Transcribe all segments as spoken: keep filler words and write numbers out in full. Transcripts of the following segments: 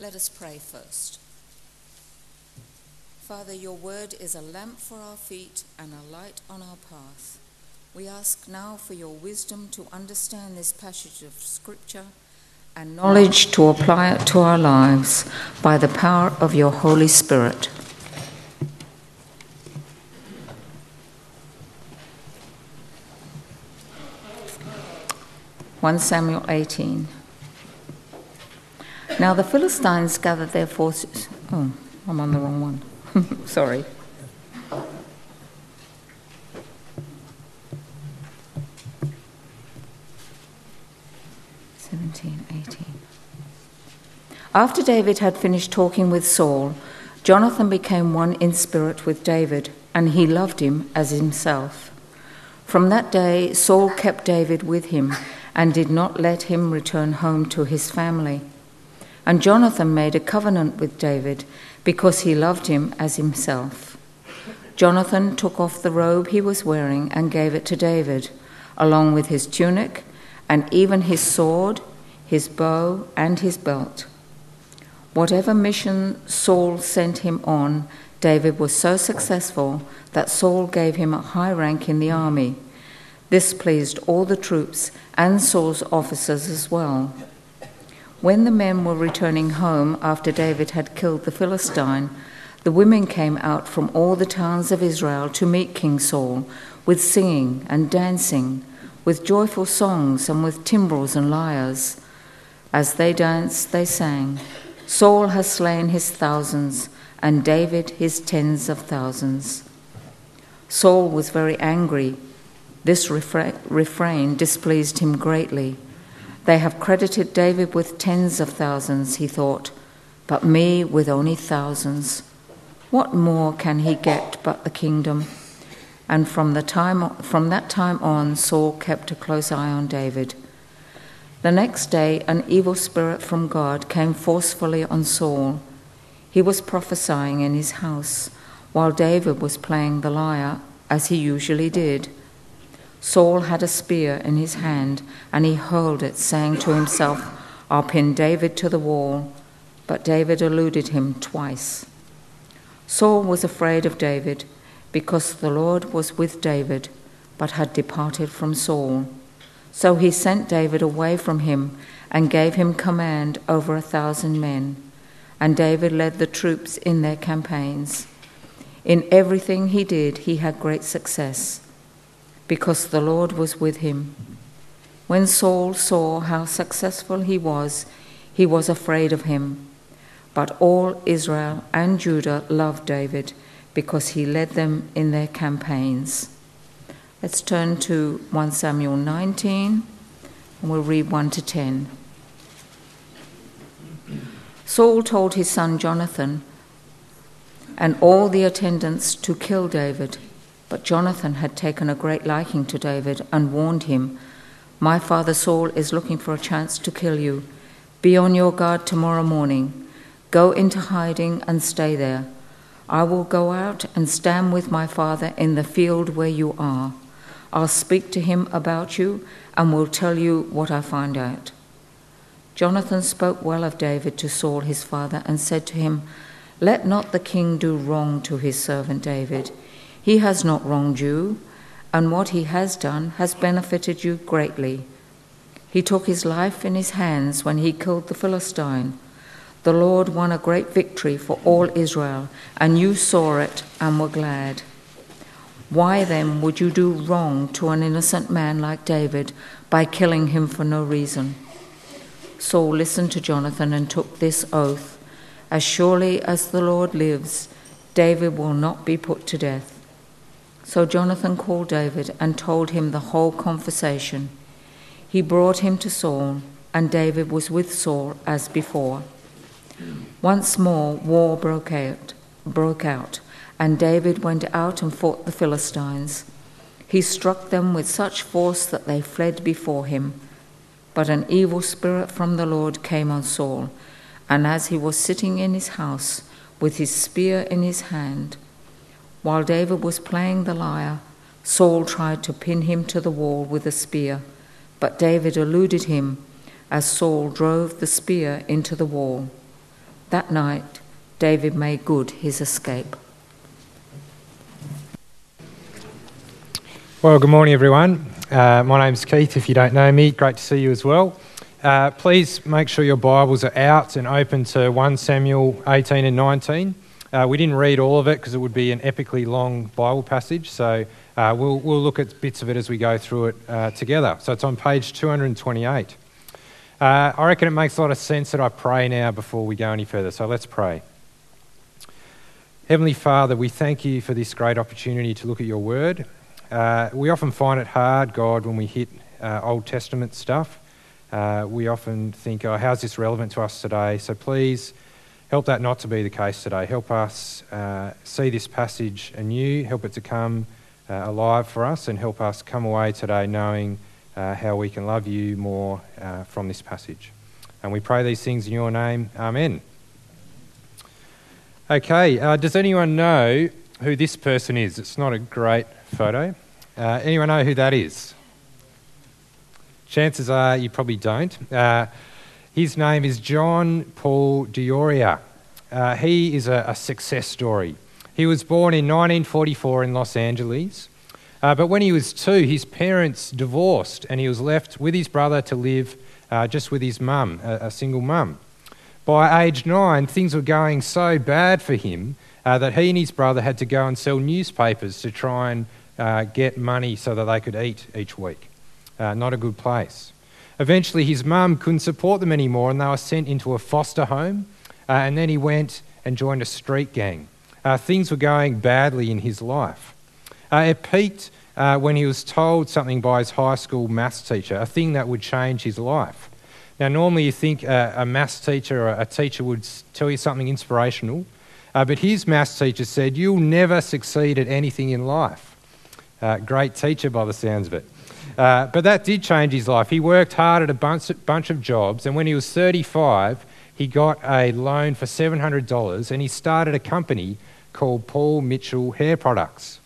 Let us pray first. Father, your word is a lamp for our feet and a light on our path. We ask now for your wisdom to understand this passage of Scripture and knowledge to apply it to our lives by the power of your Holy Spirit. First Samuel eighteen. Now the Philistines gathered their forces. Oh, I'm on the wrong one. Sorry. seventeen, eighteen. After David had finished talking with Saul, Jonathan became one in spirit with David, and he loved him as himself. From that day, Saul kept David with him and did not let him return home to his family. And Jonathan made a covenant with David because he loved him as himself. Jonathan took off the robe he was wearing and gave it to David, along with his tunic and even his sword, his bow, and his belt. Whatever mission Saul sent him on, David was so successful that Saul gave him a high rank in the army. This pleased all the troops and Saul's officers as well. When the men were returning home after David had killed the Philistine, the women came out from all the towns of Israel to meet King Saul with singing and dancing, with joyful songs and with timbrels and lyres. As they danced, they sang, "Saul has slain his thousands, and David his tens of thousands." Saul was very angry. This refra- refrain displeased him greatly. They have credited David with tens of thousands, he thought, but me with only thousands. What more can he get but the kingdom? And from the time from that time on, Saul kept a close eye on David. The next day, an evil spirit from God came forcefully on Saul. He was prophesying in his house, while David was playing the lyre, as he usually did. Saul had a spear in his hand, and he hurled it, saying to himself, "I'll pin David to the wall." But David eluded him twice. Saul was afraid of David, because the Lord was with David, but had departed from Saul. So he sent David away from him and gave him command over a thousand men. And David led the troops in their campaigns. In everything he did, he had great success, because the Lord was with him. When Saul saw how successful he was, he was afraid of him. But all Israel and Judah loved David, because he led them in their campaigns. Let's turn to First Samuel nineteen, and we'll read one to ten. Saul told his son Jonathan and all the attendants to kill David. But Jonathan had taken a great liking to David and warned him, "My father Saul is looking for a chance to kill you. Be on your guard tomorrow morning. Go into hiding and stay there. I will go out and stand with my father in the field where you are. I'll speak to him about you and will tell you what I find out." Jonathan spoke well of David to Saul his father and said to him, "Let not the king do wrong to his servant David. He has not wronged you, and what he has done has benefited you greatly. He took his life in his hands when he killed the Philistine. The Lord won a great victory for all Israel, and you saw it and were glad. Why then would you do wrong to an innocent man like David by killing him for no reason?" Saul listened to Jonathan and took this oath, "As surely as the Lord lives, David will not be put to death." So Jonathan called David and told him the whole conversation. He brought him to Saul, and David was with Saul as before. Once more war broke out, broke out, and David went out and fought the Philistines. He struck them with such force that they fled before him. But an evil spirit from the Lord came on Saul, and as he was sitting in his house with his spear in his hand, while David was playing the lyre, Saul tried to pin him to the wall with a spear, but David eluded him as Saul drove the spear into the wall. That night, David made good his escape. Well, good morning, everyone. Uh, my name's Keith, if you don't know me. Great to see you as well. Uh, please make sure your Bibles are out and open to First Samuel eighteen and nineteen. Uh, we didn't read all of it because it would be an epically long Bible passage, so uh, we'll, we'll look at bits of it as we go through it uh, together. So it's on page two hundred twenty-eight. Uh, I reckon it makes a lot of sense that I pray now before we go any further, so let's pray. Heavenly Father, we thank you for this great opportunity to look at your word. Uh, we often find it hard, God, when we hit uh, Old Testament stuff. Uh, we often think, oh, how's this relevant to us today? So please help that not to be the case today. Help us uh, see this passage anew, help it to come uh, alive for us, and help us come away today knowing uh, how we can love you more uh, from this passage. And we pray these things in your name. Amen. Okay, uh, does anyone know who this person is? It's not a great photo. Uh, anyone know who that is? Chances are you probably don't. Uh, his name is John Paul D'Auria. Uh, he is a, a success story. He was born in nineteen forty-four in Los Angeles, uh, but when he was two, his parents divorced and he was left with his brother to live uh, just with his mum, a, a single mum. By age nine, things were going so bad for him uh, that he and his brother had to go and sell newspapers to try and uh, get money so that they could eat each week. Uh, not a good place. Eventually, his mum couldn't support them anymore and they were sent into a foster home, uh, and then he went and joined a street gang. Uh, things were going badly in his life. Uh, it peaked uh, when he was told something by his high school maths teacher, a thing that would change his life. Now, normally you think a, a maths teacher or a teacher would tell you something inspirational, uh, but his maths teacher said, "You'll never succeed at anything in life." Uh, great teacher by the sounds of it. Uh, but that did change his life. He worked hard at a bunch, bunch of jobs, and when he was thirty-five, he got a loan for seven hundred dollars and he started a company called Paul Mitchell Hair Products.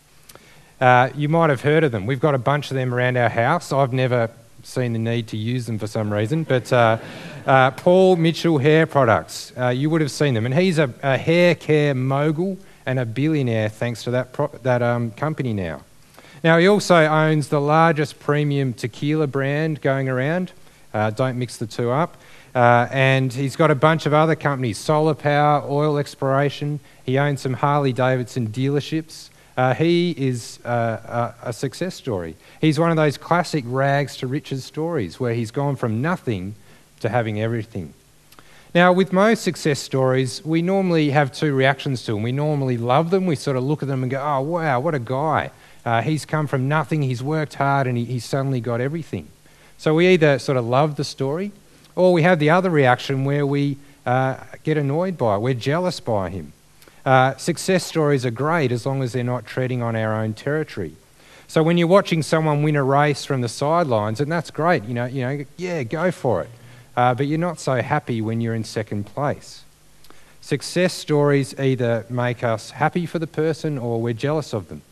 Uh, you might have heard of them. We've got a bunch of them around our house. I've never seen the need to use them for some reason, but uh, uh, Paul Mitchell Hair Products, uh, you would have seen them. And he's a, a hair care mogul and a billionaire thanks to that, pro- that um, company now. Now, he also owns the largest premium tequila brand going around. Uh, don't mix the two up. Uh, and he's got a bunch of other companies, solar power, oil exploration. He owns some Harley-Davidson dealerships. Uh, he is uh, a, a success story. He's one of those classic rags to riches stories where he's gone from nothing to having everything. Now, with most success stories, we normally have two reactions to them. We normally love them. We sort of look at them and go, oh, wow, what a guy. Uh, he's come from nothing, he's worked hard, and he, he's suddenly got everything. So we either sort of love the story, or we have the other reaction where we uh, get annoyed by it. We're jealous by him. Uh, success stories are great as long as they're not treading on our own territory. So when you're watching someone win a race from the sidelines, and that's great, you know, you know, yeah, go for it. Uh, but you're not so happy when you're in second place. Success stories either make us happy for the person or we're jealous of them.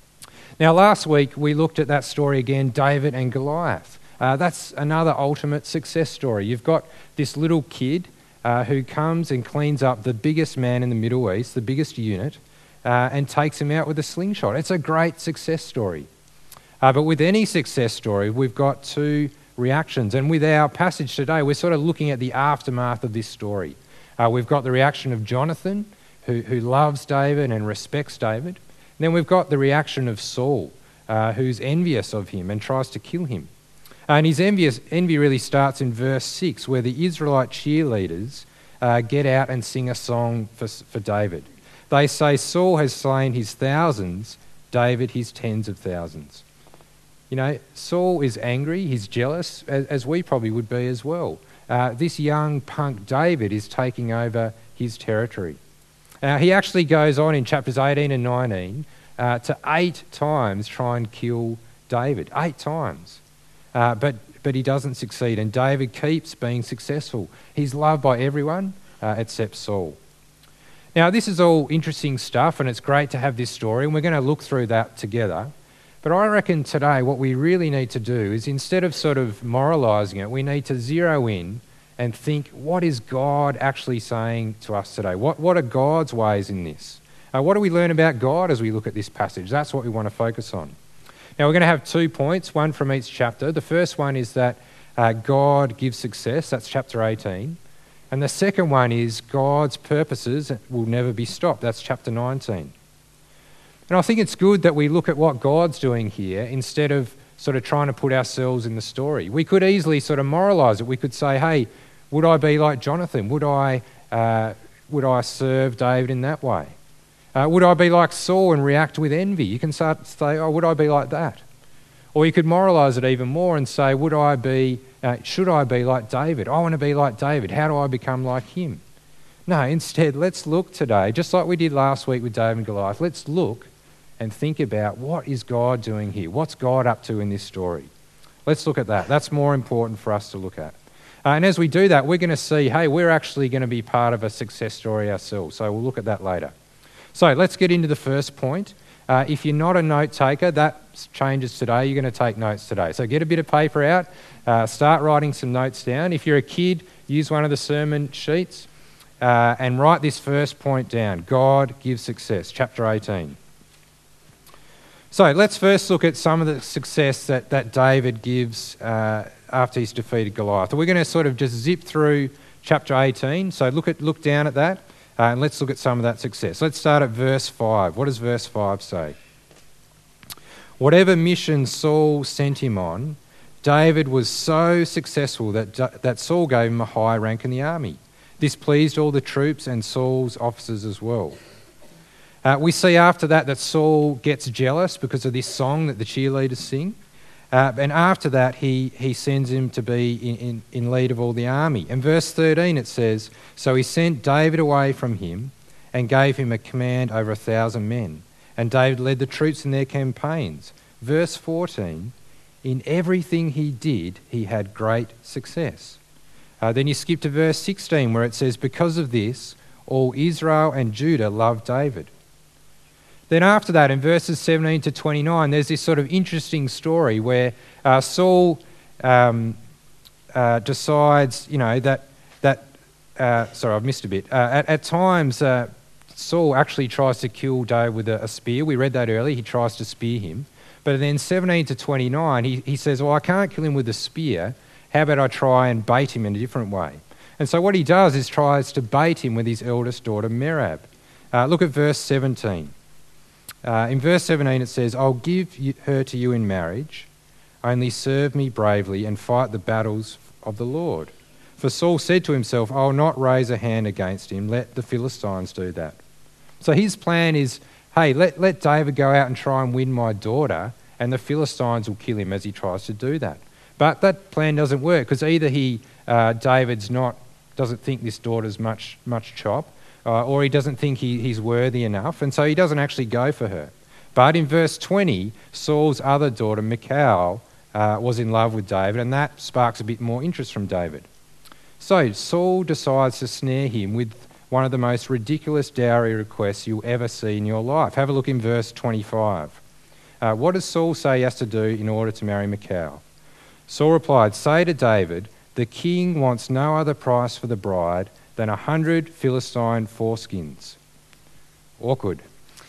Now, last week we looked at that story again, David and Goliath. Uh, that's another ultimate success story. You've got this little kid uh, who comes and cleans up the biggest man in the Middle East, the biggest unit, uh, and takes him out with a slingshot. It's a great success story. Uh, but with any success story, we've got two reactions. And with our passage today, we're sort of looking at the aftermath of this story. Uh, we've got the reaction of Jonathan, who, who loves David and respects David. And then we've got the reaction of Saul, uh, who's envious of him and tries to kill him. Uh, and his envious, envy really starts in verse six, where the Israelite cheerleaders uh, get out and sing a song for, for David. They say, Saul has slain his thousands, David his tens of thousands. You know, Saul is angry, he's jealous, as, as we probably would be as well. Uh, this young punk David is taking over his territory. Now, he actually goes on in chapters eighteen and nineteen uh, to eight times try and kill David. Eight times. Uh, but, but he doesn't succeed, and David keeps being successful. He's loved by everyone uh, except Saul. Now, this is all interesting stuff, and it's great to have this story, and we're going to look through that together. But I reckon today what we really need to do is, instead of sort of moralising it, we need to zero in and think, what is God actually saying to us today? What, what are God's ways in this? Uh, what do we learn about God as we look at this passage? That's what we want to focus on. Now, we're going to have two points, one from each chapter. The first one is that uh, God gives success. That's chapter eighteen. And the second one is God's purposes will never be stopped. That's chapter nineteen. And I think it's good that we look at what God's doing here instead of sort of trying to put ourselves in the story. We could easily sort of moralise it. We could say, hey, would I be like Jonathan? Would I, uh, would I serve David in that way? Uh, would I be like Saul and react with envy? You can start to say, oh, would I be like that? Or you could moralise it even more and say, would I be, uh, should I be like David? I want to be like David. How do I become like him? No, instead, let's look today, just like we did last week with David and Goliath, let's look and think about what is God doing here? What's God up to in this story? Let's look at that. That's more important for us to look at. Uh, and as we do that, we're going to see, hey, we're actually going to be part of a success story ourselves. So we'll look at that later. So let's get into the first point. Uh, if you're not a note taker, that changes today. You're going to take notes today. So get a bit of paper out, uh, start writing some notes down. If you're a kid, use one of the sermon sheets uh, and write this first point down. God gives success, chapter eighteen. So let's first look at some of the success that, that David gives uh, after he's defeated Goliath. We're going to sort of just zip through chapter eighteen. So look at look down at that. Uh, and let's look at some of that success. Let's start at verse five. What does verse five say? Whatever mission Saul sent him on, David was so successful that, that Saul gave him a high rank in the army. This pleased all the troops and Saul's officers as well. Uh, we see after that that Saul gets jealous because of this song that the cheerleaders sing. Uh, and after that, he, he sends him to be in, in, in lead of all the army. In verse thirteen it says, so he sent David away from him and gave him a command over a thousand men. And David led the troops in their campaigns. Verse fourteen, in everything he did, he had great success. Uh, then you skip to verse sixteen where it says, because of this, all Israel and Judah loved David. Then after that, in verses seventeen to twenty-nine, there's this sort of interesting story where uh, Saul um, uh, decides, you know, that, that uh, sorry, I've missed a bit. Uh, at, at times, uh, Saul actually tries to kill David with a, a spear. We read that earlier. He tries to spear him. But then seventeen to twenty-nine, he, he says, well, I can't kill him with a spear. How about I try and bait him in a different way? And so what he does is tries to bait him with his eldest daughter, Merab. Uh, look at verse seventeen. Uh, in verse seventeen it says, I'll give you, her to you in marriage, only serve me bravely and fight the battles of the Lord. For Saul said to himself, I'll not raise a hand against him, let the Philistines do that. So his plan is, hey, let, let David go out and try and win my daughter, and the Philistines will kill him as he tries to do that. But that plan doesn't work, because either he, uh, David's not, doesn't think this daughter's much, much chop, Uh, or he doesn't think he, he's worthy enough, and so he doesn't actually go for her. But in verse twenty, Saul's other daughter, Michal, uh, was in love with David, and that sparks a bit more interest from David. So Saul decides to snare him with one of the most ridiculous dowry requests you'll ever see in your life. Have a look in verse twenty-five. Uh, what does Saul say he has to do in order to marry Michal? Saul replied, say to David, the king wants no other price for the bride than a hundred Philistine foreskins. Awkward.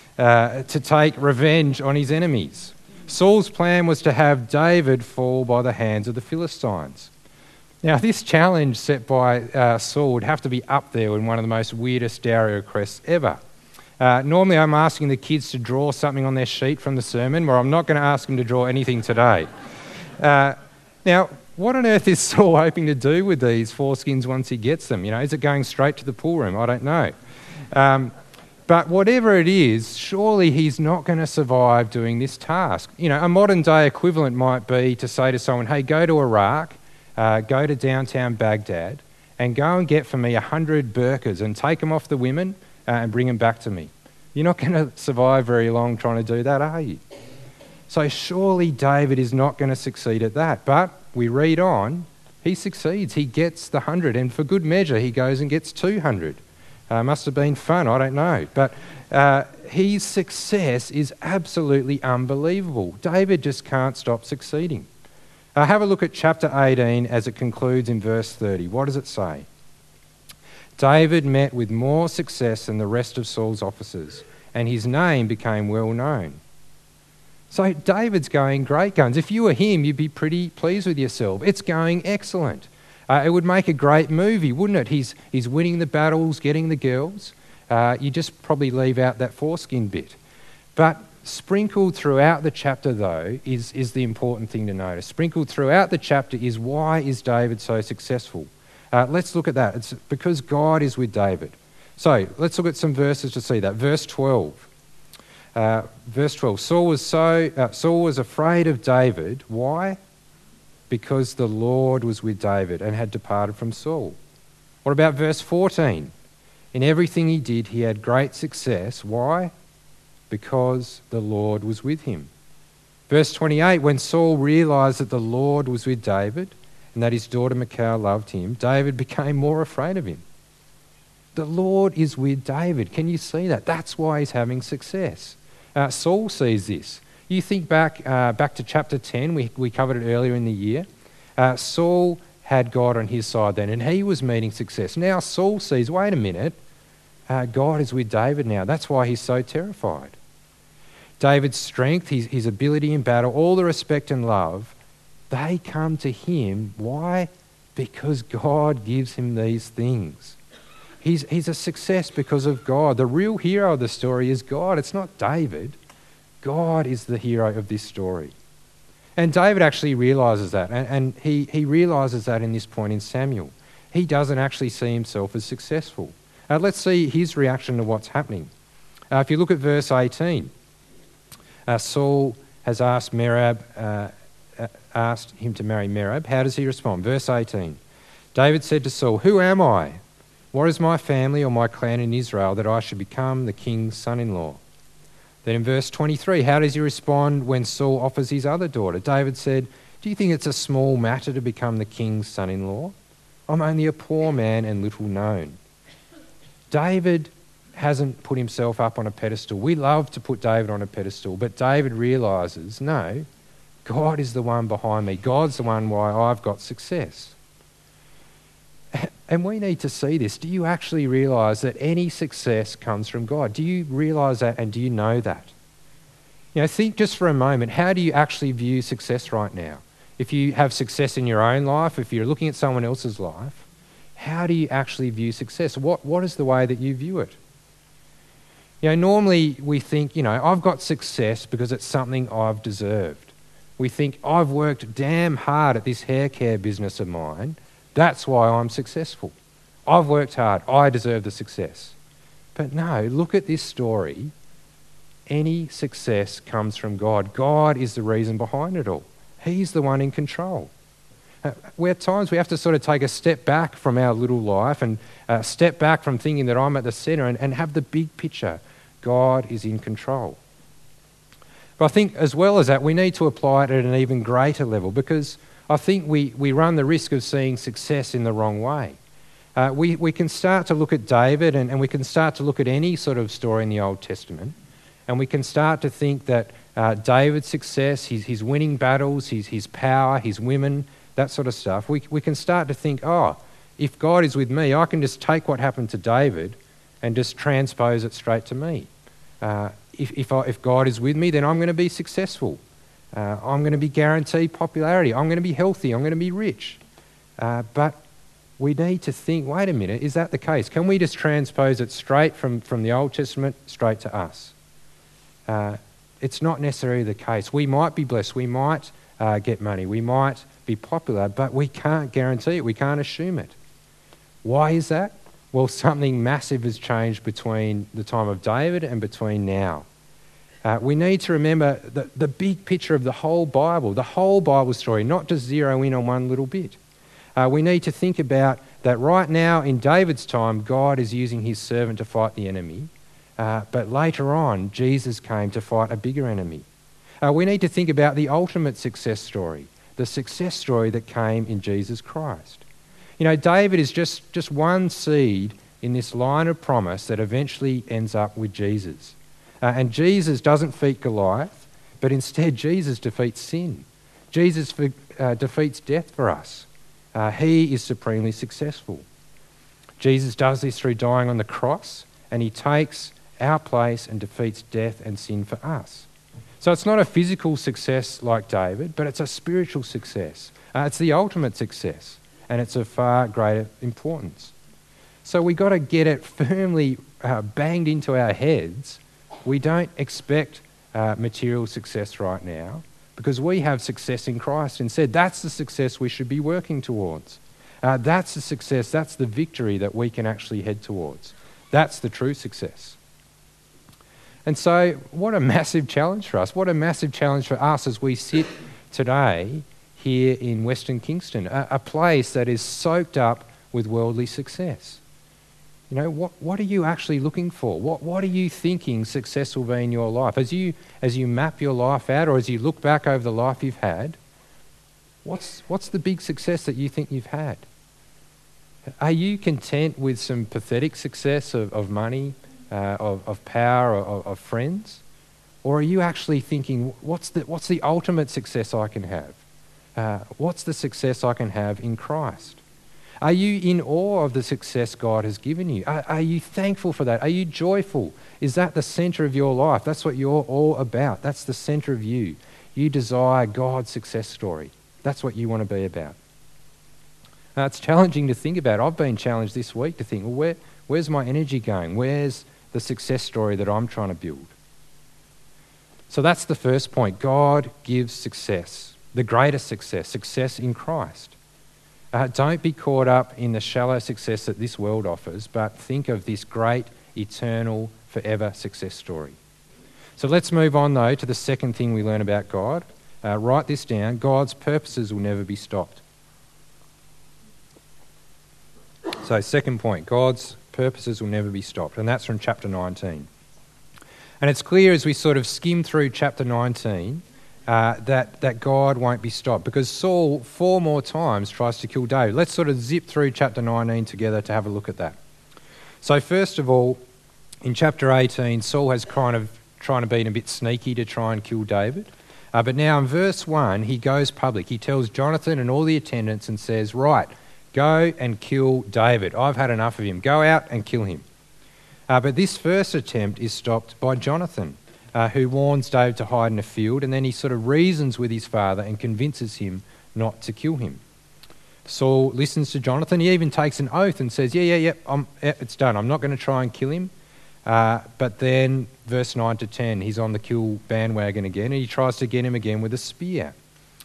Uh, to take revenge on his enemies. Saul's plan was to have David fall by the hands of the Philistines. Now, this challenge set by uh, Saul would have to be up there in one of the most weirdest dowry requests ever. Uh, normally, I'm asking the kids to draw something on their sheet from the sermon, where I'm not going to ask them to draw anything today. Uh, now, what on earth is Saul hoping to do with these foreskins once he gets them? You know, is it going straight to the pool room? I don't know. Um, but whatever it is, surely he's not going to survive doing this task. You know, a modern day equivalent might be to say to someone, hey, go to Iraq, uh, go to downtown Baghdad, and go and get for me a hundred burqas and take them off the women uh, and bring them back to me. You're not going to survive very long trying to do that, are you? So surely David is not going to succeed at that. But we read on, he succeeds. He gets the hundred, and for good measure, he goes and gets two hundred. Uh, must have been fun, I don't know. But uh, his success is absolutely unbelievable. David just can't stop succeeding. Uh, have a look at chapter eighteen as it concludes in verse thirty. What does it say? David met with more success than the rest of Saul's officers, and his name became well known. So David's going great guns. If you were him, you'd be pretty pleased with yourself. It's going excellent. Uh, it would make a great movie, wouldn't it? He's, he's winning the battles, getting the girls. Uh, you just probably leave out that foreskin bit. But sprinkled throughout the chapter, though, is, is the important thing to notice. Sprinkled throughout the chapter is, why is David so successful? Uh, let's look at that. It's because God is with David. So let's look at some verses to see that. Verse twelve. Uh, verse twelve. Saul was so uh, Saul was afraid of David. Why? Because the Lord was with David and had departed from Saul. What about verse fourteen? In everything he did, he had great success. Why? Because the Lord was with him. Verse twenty-eight. When Saul realised that the Lord was with David and that his daughter Michal loved him, David became more afraid of him. The Lord is with David. Can you see that? That's why he's having success. Uh, Saul sees this. You think back uh, back to chapter ten, we, we covered it earlier in the year. Uh, Saul had God on his side then, and he was meeting success. Now Saul sees, wait a minute, uh, God is with David now. That's why he's so terrified. David's strength, his, his ability in battle, all the respect and love, they come to him. Why? Because God gives him these things. He's, he's a success because of God. The real hero of the story is God. It's not David. God is the hero of this story. And David actually realises that. And, and he, he realises that in this point in Samuel. He doesn't actually see himself as successful. Uh, let's see his reaction to what's happening. Uh, if you look at verse eighteen, uh, Saul has asked Merab, uh, asked him to marry Merab. How does he respond? Verse eighteen. David said to Saul, "Who am I? What is my family or my clan in Israel that I should become the king's son-in-law?" Then in verse twenty-three, how does he respond when Saul offers his other daughter? David said, "Do you think it's a small matter to become the king's son-in-law? I'm only a poor man and little known." David hasn't put himself up on a pedestal. We love to put David on a pedestal, but David realises, no, God is the one behind me. God's the one why I've got success. And we need to see this. Do you actually realise that any success comes from God? Do you realise that, and do you know that? You know, think just for a moment, how do you actually view success right now? If you have success in your own life, if you're looking at someone else's life, how do you actually view success? What What is the way that you view it? You know, normally we think, you know, I've got success because it's something I've deserved. We think, I've worked damn hard at this hair care business of mine. That's why I'm successful. I've worked hard. I deserve the success. But no, look at this story. Any success comes from God. God is the reason behind it all. He's the one in control. Uh, where at times we have to sort of take a step back from our little life and uh, step back from thinking that I'm at the centre and, and have the big picture. God is in control. But I think as well as that, we need to apply it at an even greater level, because I think we, we run the risk of seeing success in the wrong way. Uh, we, we can start to look at David and, and we can start to look at any sort of story in the Old Testament, and we can start to think that uh, David's success, his, his winning battles, his, his power, his women, that sort of stuff, we, we can start to think, oh, if God is with me, I can just take what happened to David and just transpose it straight to me. Uh, if, if, I, if God is with me, then I'm going to be successful. Uh, I'm going to be guaranteed popularity. I'm going to be healthy. I'm going to be rich. Uh, but we need to think, wait a minute, is that the case? Can we just transpose it straight from, from the Old Testament straight to us? Uh, it's not necessarily the case. We might be blessed. We might uh, get money. We might be popular, but we can't guarantee it. We can't assume it. Why is that? Well, something massive has changed between the time of David and between now. Uh, we need to remember the, the big picture of the whole Bible, the whole Bible story, not just zero in on one little bit. Uh, we need to think about that right now in David's time, God is using his servant to fight the enemy. Uh, but later on, Jesus came to fight a bigger enemy. Uh, we need to think about the ultimate success story, the success story that came in Jesus Christ. You know, David is just, just one seed in this line of promise that eventually ends up with Jesus. Uh, and Jesus doesn't defeat Goliath, but instead Jesus defeats sin. Jesus uh, defeats death for us. Uh, he is supremely successful. Jesus does this through dying on the cross, and he takes our place and defeats death and sin for us. So it's not a physical success like David, but it's a spiritual success. Uh, it's the ultimate success, and it's of far greater importance. So we got to get it firmly uh, banged into our heads. We don't expect uh, material success right now because we have success in Christ instead. That's the success we should be working towards. Uh, that's the success, that's the victory that we can actually head towards. That's the true success. And so what a massive challenge for us. What a massive challenge for us as we sit today here in Western Kingston, a, a place that is soaked up with worldly success. You know, what, what are you actually looking for? What, what are you thinking success will be in your life? As you, as you map your life out, or as you look back over the life you've had, what's, what's the big success that you think you've had? Are you content with some pathetic success of, of money, uh, of, of power, of, of friends? Or are you actually thinking, what's the, what's the ultimate success I can have? Uh, what's the success I can have in Christ? Are you in awe of the success God has given you? Are, are you thankful for that? Are you joyful? Is that the centre of your life? That's what you're all about. That's the centre of you. You desire God's success story. That's what you want to be about. Uh, it's challenging to think about. I've been challenged this week to think, well, where, where's my energy going? Where's the success story that I'm trying to build? So that's the first point. God gives success, the greatest success, success in Christ. Uh, don't be caught up in the shallow success that this world offers, but think of this great, eternal, forever success story. So let's move on, though, to the second thing we learn about God. Uh, write this down. God's purposes will never be stopped. So second point, God's purposes will never be stopped, and that's from chapter nineteen. And it's clear as we sort of skim through chapter nineteen uh, that, that God won't be stopped, because Saul four more times tries to kill David. Let's sort of zip through chapter nineteen together to have a look at that. So first of all, in chapter eighteen, Saul has kind of trying to be a bit sneaky to try and kill David. Uh, but now in verse one, he goes public. He tells Jonathan and all the attendants and says, right, go and kill David. I've had enough of him. Go out and kill him. Uh, but this first attempt is stopped by Jonathan, uh, who warns David to hide in a field, and then he sort of reasons with his father and convinces him not to kill him. Saul listens to Jonathan. He even takes an oath and says, yeah, yeah, yeah, I'm, yeah it's done. I'm not going to try and kill him. Uh, but then, verse nine to ten, he's on the kill bandwagon again, and he tries to get him again with a spear.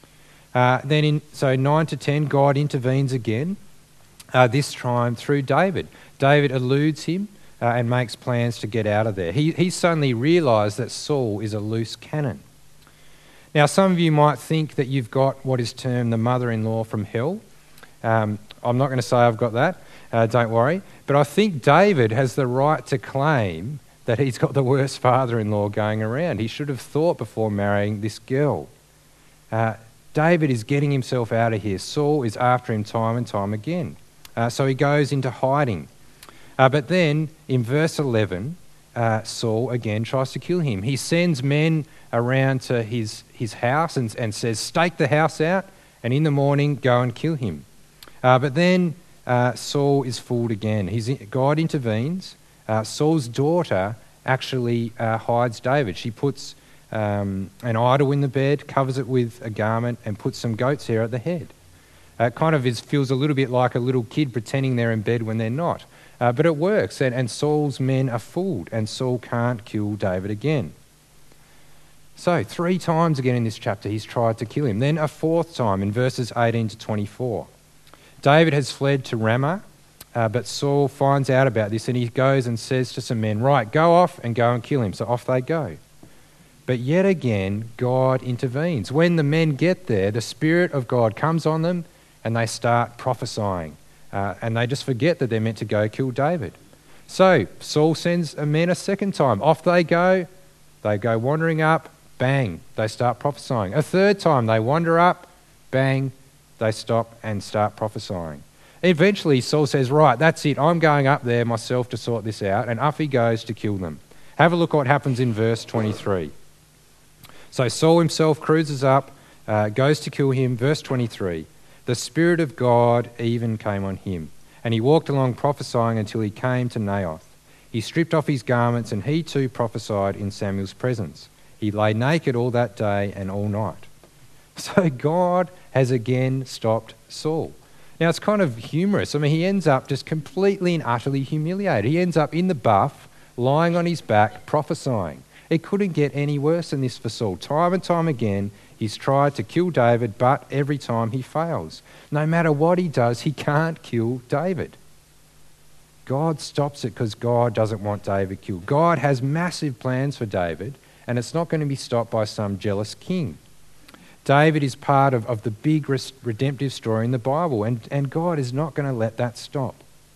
Uh, then, in so nine to ten, God intervenes again, uh, this time through David. David eludes him uh, and makes plans to get out of there. He, he suddenly realised that Saul is a loose cannon. Now, some of you might think that you've got what is termed the mother-in-law from hell. Um, I'm not going to say I've got that, uh, don't worry. But I think David has the right to claim that he's got the worst father-in-law going around. He should have thought before marrying this girl. Uh, David is getting himself out of here. Saul is after him time and time again. Uh, so he goes into hiding. Uh, but then in verse eleven, uh, Saul again tries to kill him. He sends men around to his, his house and, and says, stake the house out, and in the morning go and kill him. Uh, but then uh, Saul is fooled again. He's, God intervenes. Uh, Saul's daughter actually uh, hides David. She puts um, an idol in the bed, covers it with a garment, and puts some goat's hair at the head. Uh, it kind of is, feels a little bit like a little kid pretending they're in bed when they're not. Uh, but it works, and, and Saul's men are fooled, and Saul can't kill David again. So three times again in this chapter he's tried to kill him. Then a fourth time in verses eighteen to twenty-four. David has fled to Ramah, uh, but Saul finds out about this and he goes and says to some men, right, go off and go and kill him. So off they go. But yet again, God intervenes. When the men get there, the Spirit of God comes on them and they start prophesying. Uh, and they just forget that they're meant to go kill David. So Saul sends a men a second time. Off they go. They go wandering up. Bang, they start prophesying. A third time they wander up. Bang, they stop and start prophesying. Eventually Saul says, right, that's it. I'm going up there myself to sort this out. And up he goes to kill them. Have a look what happens in verse twenty-three. So Saul himself cruises up uh, goes to kill him. Verse twenty-three, the Spirit of God even came on him, and he walked along prophesying until he came to Naioth. He stripped off his garments, and he too prophesied in Samuel's presence. He lay naked all that day and all night. So God has again stopped Saul. Now, it's kind of humorous. I mean, he ends up just completely and utterly humiliated. He ends up in the buff, lying on his back, prophesying. It couldn't get any worse than this for Saul. Time and time again, he's tried to kill David, but every time he fails. No matter what he does, he can't kill David. God stops it because God doesn't want David killed. God has massive plans for David, and it's not going to be stopped by some jealous king. David is part of, of the big redemptive story in the Bible, and, and God is not going to let that stop.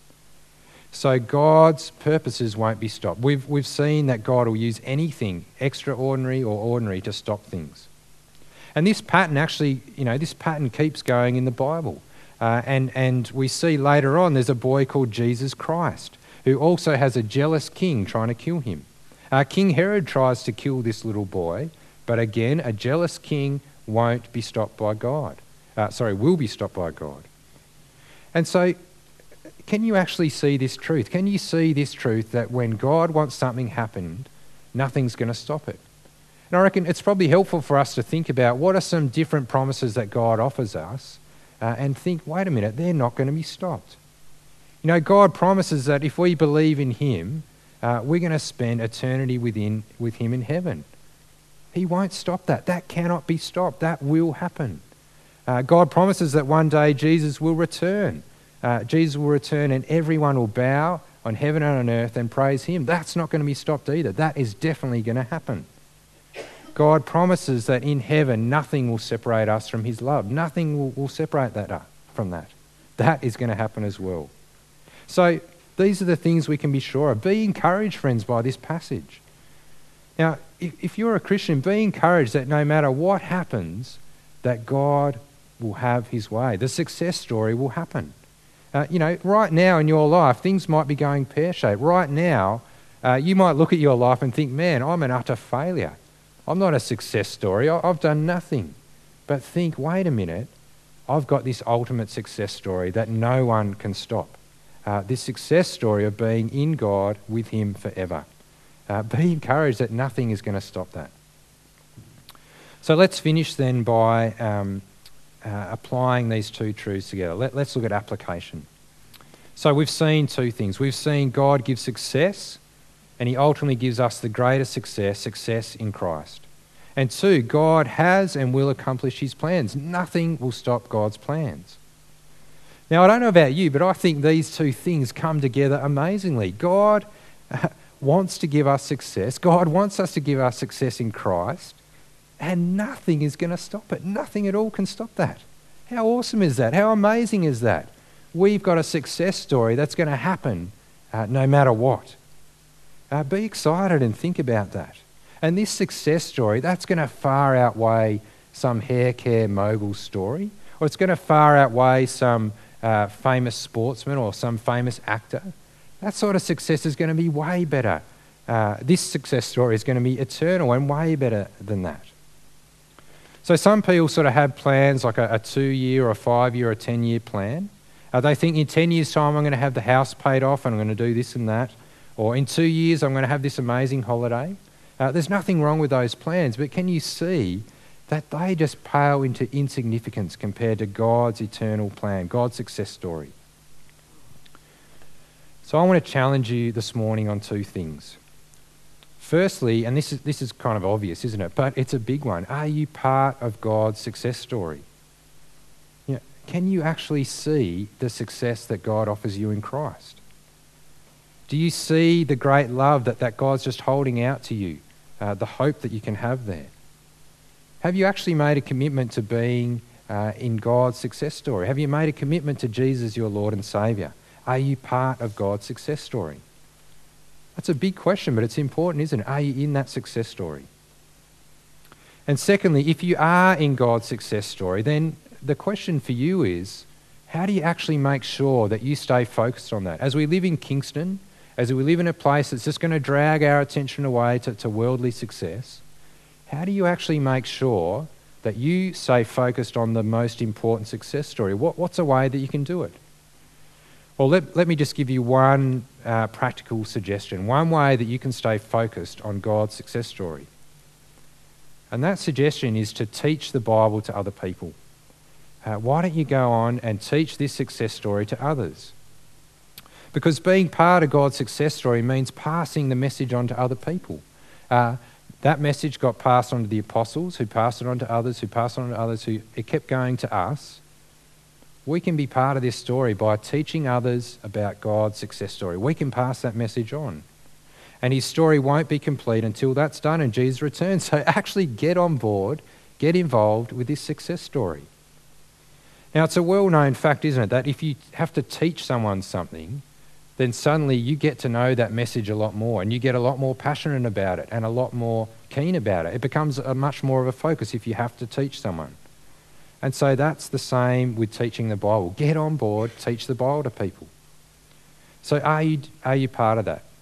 So God's purposes won't be stopped. We've, we've seen that God will use anything, extraordinary or ordinary, to stop things. And this pattern actually, you know, this pattern keeps going in the Bible. Uh, and, and we see later on there's a boy called Jesus Christ, who also has a jealous king trying to kill him. Uh, King Herod tries to kill this little boy, but again, a jealous king won't be stopped by God. Uh, sorry, will be stopped by God. And so, can you actually see this truth? Can you see this truth that when God wants something happened, nothing's going to stop it? And I reckon it's probably helpful for us to think about what are some different promises that God offers us uh, and think, wait a minute, they're not going to be stopped. You know, God promises that if we believe in him, uh, we're going to spend eternity within, with him in heaven. He won't stop that. That cannot be stopped. That will happen. Uh, God promises that one day Jesus will return. Uh, Jesus will return and everyone will bow on heaven and on earth and praise him. That's not going to be stopped either. That is definitely going to happen. God promises that in heaven nothing will separate us from his love. Nothing will, will separate that up from that. That is going to happen as well. So these are the things we can be sure of. Be encouraged, friends, by this passage. Now, if, if you're a Christian, be encouraged that no matter what happens, that God will have his way. The success story will happen. Uh, you know, right now in your life, things might be going pear-shaped. Right now, uh, you might look at your life and think, man, I'm an utter failure. I'm not a success story. I, I've done nothing. But think, wait a minute, I've got this ultimate success story that no one can stop. Uh, this success story of being in God with him forever. Uh, be encouraged that nothing is going to stop that. So let's finish then by um, uh, applying these two truths together. Let, let's look at application. So we've seen two things. We've seen God give success, and he ultimately gives us the greatest success, success in Christ. And two, God has and will accomplish his plans. Nothing will stop God's plans. Now, I don't know about you, but I think these two things come together amazingly. God uh, wants to give us success. God wants us to give us success in Christ, and nothing is going to stop it. Nothing at all can stop that. How awesome is that? How amazing is that? We've got a success story that's going to happen uh, no matter what. Uh, be excited and think about that. And this success story, that's going to far outweigh some hair care mogul story, or it's going to far outweigh some uh, famous sportsman or some famous actor. That sort of success is going to be way better. Uh, this success story is going to be eternal and way better than that. So some people sort of have plans like a, a two-year or a five-year or a ten-year plan. Uh, they think in ten years' time I'm going to have the house paid off and I'm going to do this and that. Or in two years I'm going to have this amazing holiday. Uh, there's nothing wrong with those plans, but can you see that they just pale into insignificance compared to God's eternal plan, God's success story? So I want to challenge you this morning on two things. Firstly, and this is this is kind of obvious, isn't it? But it's a big one. Are you part of God's success story? You know, can you actually see the success that God offers you in Christ? Do you see the great love that, that God's just holding out to you, uh, the hope that you can have there? Have you actually made a commitment to being uh, in God's success story? Have you made a commitment to Jesus, your Lord and Saviour? Are you part of God's success story? That's a big question, but it's important, isn't it? Are you in that success story? And secondly, if you are in God's success story, then the question for you is, how do you actually make sure that you stay focused on that? As we live in Kingston, as we live in a place that's just going to drag our attention away to, to worldly success, how do you actually make sure that you stay focused on the most important success story? What, what's a way that you can do it? Well, let, let me just give you one uh, practical suggestion, one way that you can stay focused on God's success story. And that suggestion is to teach the Bible to other people. Uh, why don't you go on and teach this success story to others? Because being part of God's success story means passing the message on to other people. Uh, that message got passed on to the apostles, who passed it on to others, who passed it on to others, who it kept going to us. We can be part of this story by teaching others about God's success story. We can pass that message on. And his story won't be complete until that's done and Jesus returns. So actually get on board, get involved with this success story. Now, it's a well-known fact, isn't it, that if you have to teach someone something, then suddenly you get to know that message a lot more and you get a lot more passionate about it and a lot more keen about it. It becomes a much more of a focus if you have to teach someone. And so that's the same with teaching the Bible. Get on board, teach the Bible to people. So are you, are you part of that?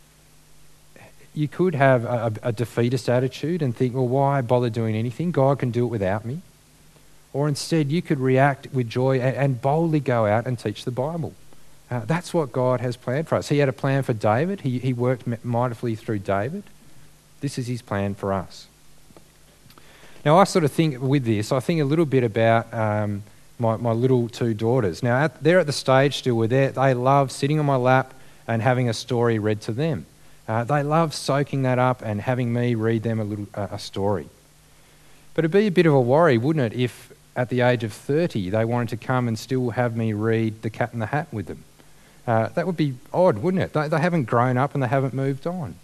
You could have a, a defeatist attitude and think, well, why bother doing anything? God can do it without me. Or instead, you could react with joy and, and boldly go out and teach the Bible. Uh, that's what God has planned for us. He had a plan for David. He, he worked mightily through David. This is his plan for us. Now, I sort of think with this, I think a little bit about um, my, my little two daughters. Now, at, they're at the stage still where they love sitting on my lap and having a story read to them. Uh, they love soaking that up and having me read them a little uh, a story. But it'd be a bit of a worry, wouldn't it, if at the age of thirty they wanted to come and still have me read The Cat in the Hat with them. Uh, that would be odd, wouldn't it? They, they haven't grown up and they haven't moved on.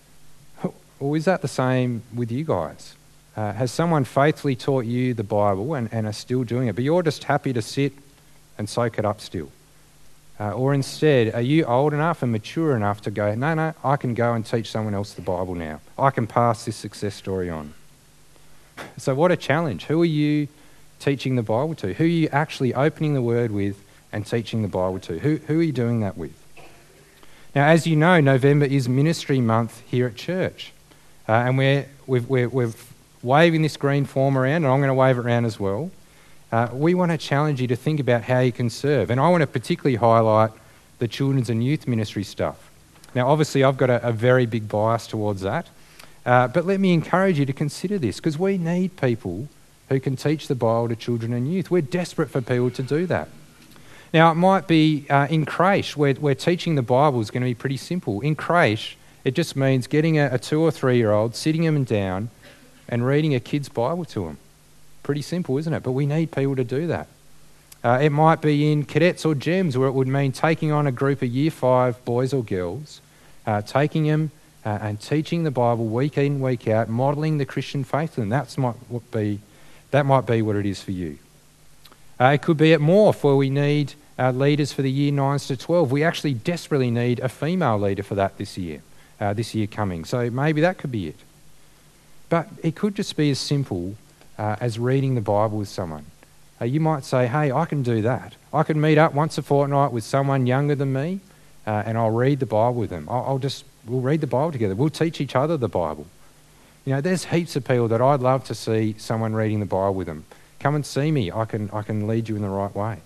Or is that the same with you guys? Uh, has someone faithfully taught you the Bible and, and are still doing it, but you're just happy to sit and soak it up still? Uh, or instead, are you old enough and mature enough to go, no, no, I can go and teach someone else the Bible now. I can pass this success story on. So what a challenge. Who are you teaching the Bible to? Who are you actually opening the Word with and teaching the Bible to? Who, who are you doing that with? Now, as you know, November is Ministry Month here at church. Uh, and we're, we've, we're, we're waving this green form around, and I'm going to wave it around as well. Uh, we want to challenge you to think about how you can serve. And I want to particularly highlight the children's and youth ministry stuff. Now, obviously, I've got a, a very big bias towards that. Uh, but let me encourage you to consider this, because we need people who can teach the Bible to children and youth. We're desperate for people to do that. Now, it might be uh, in creche, where, where teaching the Bible is going to be pretty simple. In creche, it just means getting a, a two or three-year-old, sitting them down and reading a kid's Bible to them. Pretty simple, isn't it? But we need people to do that. Uh, it might be in cadets or gems, where it would mean taking on a group of year five boys or girls, uh, taking them uh, and teaching the Bible week in, week out, modelling the Christian faith, and that's might be that might be what it is for you. Uh, it could be at Morph, where we need uh, leaders for the year nines to twelve. We actually desperately need a female leader for that this year, uh, this year coming. So maybe that could be it. But it could just be as simple uh, as reading the Bible with someone. Uh, you might say, hey, I can do that. I can meet up once a fortnight with someone younger than me uh, and I'll read the Bible with them. I'll, I'll just, we'll read the Bible together. We'll teach each other the Bible. You know, there's heaps of people that I'd love to see someone reading the Bible with them. Come and see me. I can, I can lead you in the right way.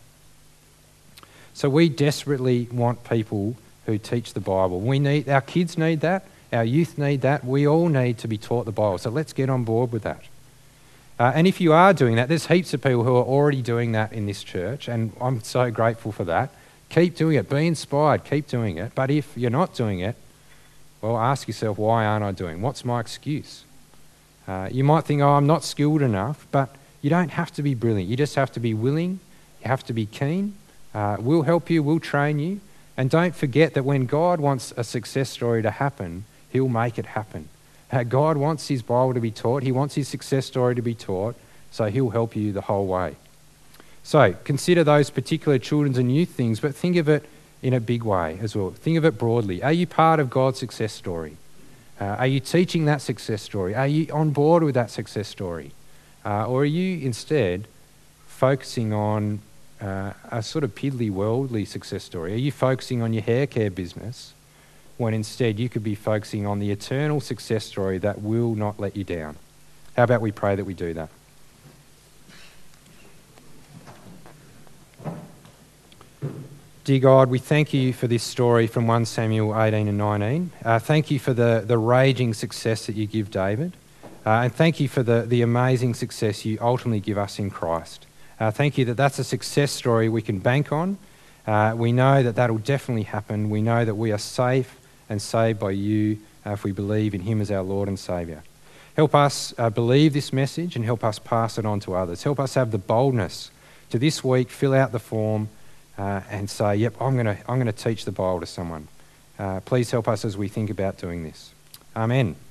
So we desperately want people who teach the Bible. We need, our kids need that. Our youth need that. We all need to be taught the Bible. So let's get on board with that. Uh, and if you are doing that, there's heaps of people who are already doing that in this church, and I'm so grateful for that. Keep doing it. Be inspired. Keep doing it. But if you're not doing it, well, ask yourself, why aren't I doing it? What's my excuse? Uh, you might think, oh, I'm not skilled enough, but you don't have to be brilliant. You just have to be willing. You have to be keen. Uh, we'll help you. We'll train you. And don't forget that when God wants a success story to happen, He'll make it happen. Uh, God wants His Bible to be taught. He wants His success story to be taught, so He'll help you the whole way. So consider those particular children's and youth things, but think of it in a big way as well. Think of it broadly. Are you part of God's success story? Uh, are you teaching that success story? Are you on board with that success story? Uh, or are you instead focusing on uh, a sort of piddly, worldly success story? Are you focusing on your hair care business, when instead you could be focusing on the eternal success story that will not let you down? How about we pray that we do that? Dear God, we thank you for this story from First Samuel eighteen and nineteen. Uh, thank you for the, the raging success that you give David. Uh, and thank you for the, the amazing success you ultimately give us in Christ. Uh, thank you that that's a success story we can bank on. Uh, we know that that will definitely happen. We know that we are safe and saved by you uh, if we believe in him as our Lord and Saviour. Help us uh, believe this message and help us pass it on to others. Help us have the boldness to this week fill out the form uh, and say, yep, I'm going to I'm going to teach the Bible to someone. Uh, please help us as we think about doing this. Amen.